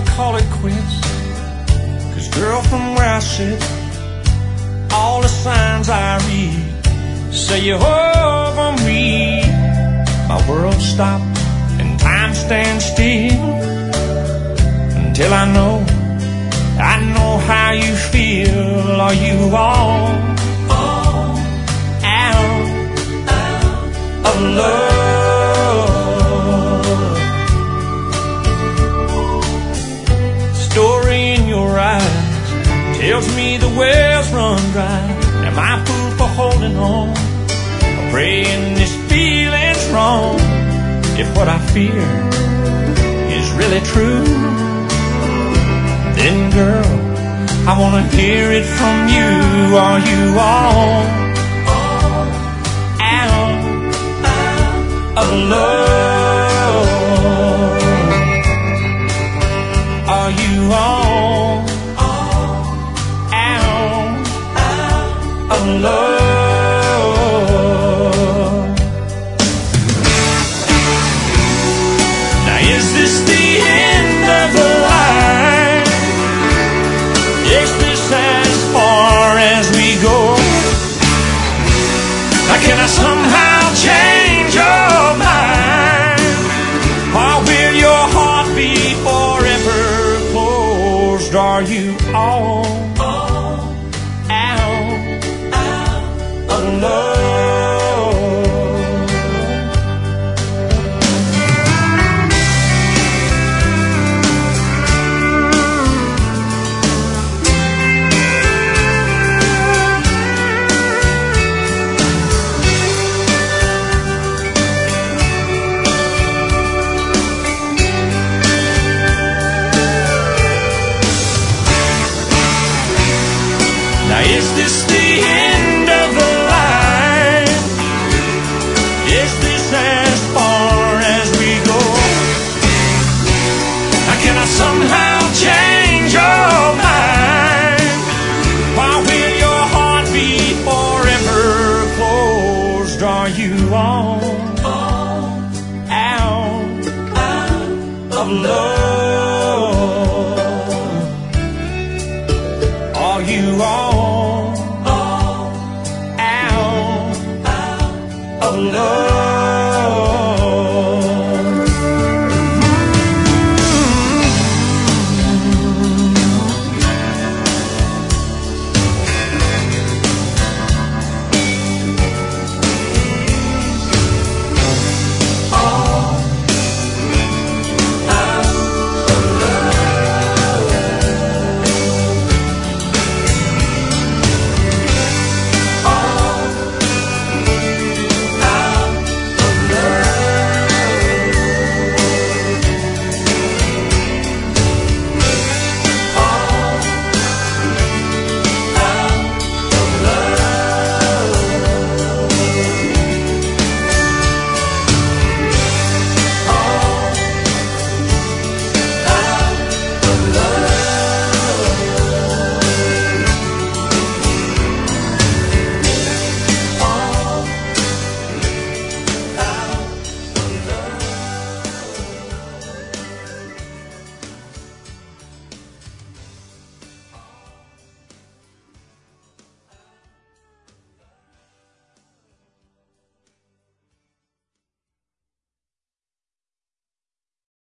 call it quits. 'Cause girl, from where I sit, all the signs I read say you're over me. My world stopped and time stands still until I know how you feel. Are you all out of love? Story in your eyes tells me the wells run dry. Am I fool for holding on, or praying this feeling's wrong? If what I fear is really true, then girl, I wanna hear it from you. Are you all out of love? Are you all out of love? Now is this the end of the line? Is this as far as we go? Or can I somehow change your mind? Or will your heart be forever closed? Are you all out of love? Now is this the end of the line? Is this as far as we go? Or can I somehow change your mind? Or will your heart be forever closed? Are you all out of love? Are you all out of love?